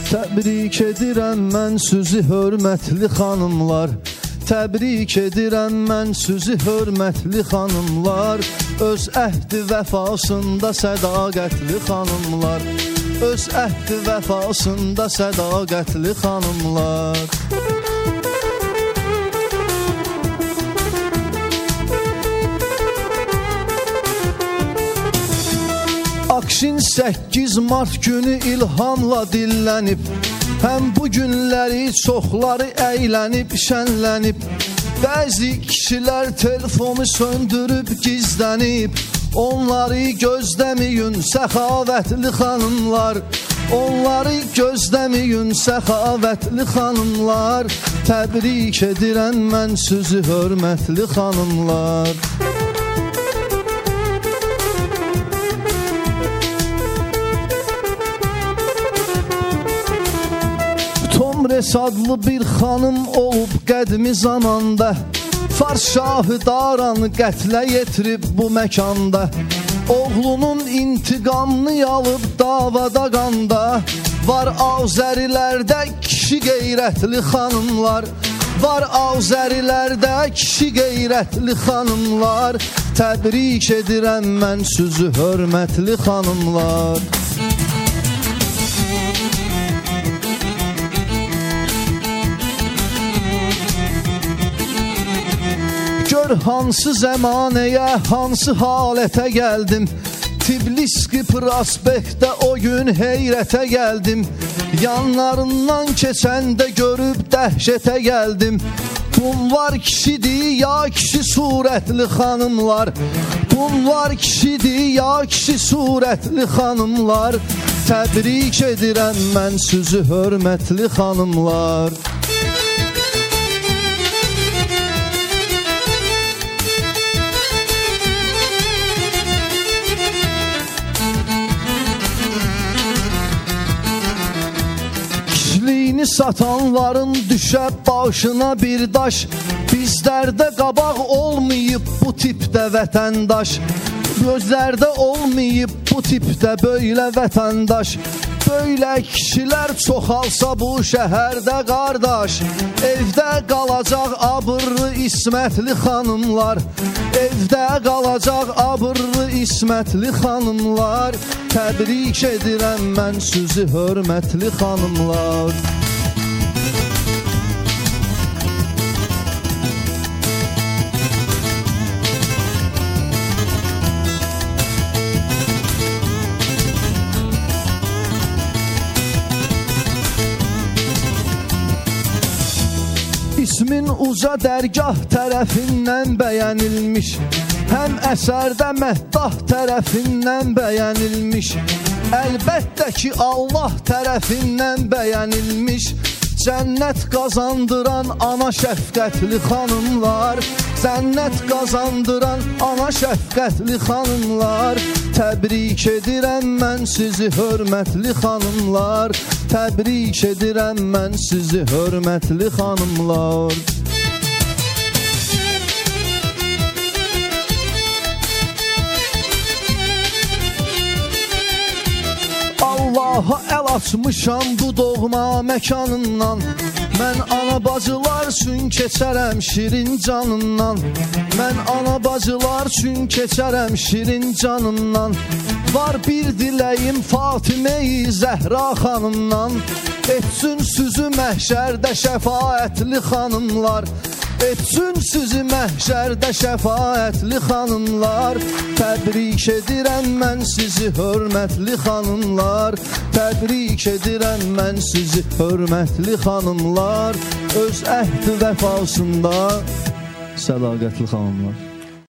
Təbrik edirəm mən sizi hörmətli xanımlar. Təbrik edirəm mən sizi hörmətli xanımlar. Öz əhdi vəfasında sədaqətli xanımlar. Öz əhdi vəfasında sədaqətli xanımlar. Akşin 8 Mart günü ilhamla dillənib. Həm bu günləri çoxları əylənib, şənlənib. Bəzi kişilər telefonu söndürüb, gizlənib. Onları gözləməyin səxavətli xanımlar. Onları gözləməyin səxavətli xanımlar. Təbrik edirəm mən sizi hörmətli xanımlar. Tomres adlı bir xanım olub qədimi zamanda. Fars şahı Daranı qətlə yetirib bu məkanda. Oğlunun intiqamını alıb davada qanda. Var Azərilərdə kişi qeyrətli xanımlar. Var Azərilərdə kişi qeyrətli xanımlar. Təbrik edirəm mən sizi hörmətli xanımlar. Gör hansı zəmanəyə, hansı halətə gəldim. Tifliski prospektdə o gün heyrətə gəldim. Yanlarından keçəndə görüb dəhşətə gəldim. Bunlar kişidir ya kişi surətli xanımlar. Bunlar kişidir ya kişi surətli xanımlar. Təbrik edirəm mən sizi hörmətli xanımlar. Kişiliyini satanların düşəb başına bir daş. Bizlərdə qabaq olmayıb bu tipdə vətəndaş. Gözlərdə olmayıb bu tipdə böylə vətəndaş. Böylə kişilər çoxalsa bu şəhərdə qardaş. Evdə qalacaq abırlı ismətli xanımlar. Evdə qalacaq abırlı ismətli xanımlar. Təbrik edirəm mən sizi hörmətli xanımlar. İsmin uca dərgah tərəfindən bəyənilmiş. Həm əsərdə məddah tərəfindən bəyənilmiş. Əlbəttə ki Allah tərəfindən bəyənilmiş. Cənnət qazandıran ana şəfqətli xanımlar. Cənnət qazandıran ana şəfqətli xanımlar. Təbrik edirəm mən sizi hörmətli xanımlar. Təbrik edirəm mən sizi hörmətli xanımlar. Allaha əl açmışam bu doğma məkanından. Mən ana bacılar üçün keçərəm şirin canından. Mən ana bacılar üçün keçərəm şirin canından. Var bir diləyim Fatimə-i Zəhra xanımdan. Etsin sizi məhşərdə şəfaətli xanımlar. Etsin sizi məhşərdə şəfaətli xanımlar. Təbrik edirəm mən sizi hörmətli xanımlar. Təbrik edirəm mən sizi hörmətli xanımlar. Öz əhdi vəfasında sədaqətli xanımlar.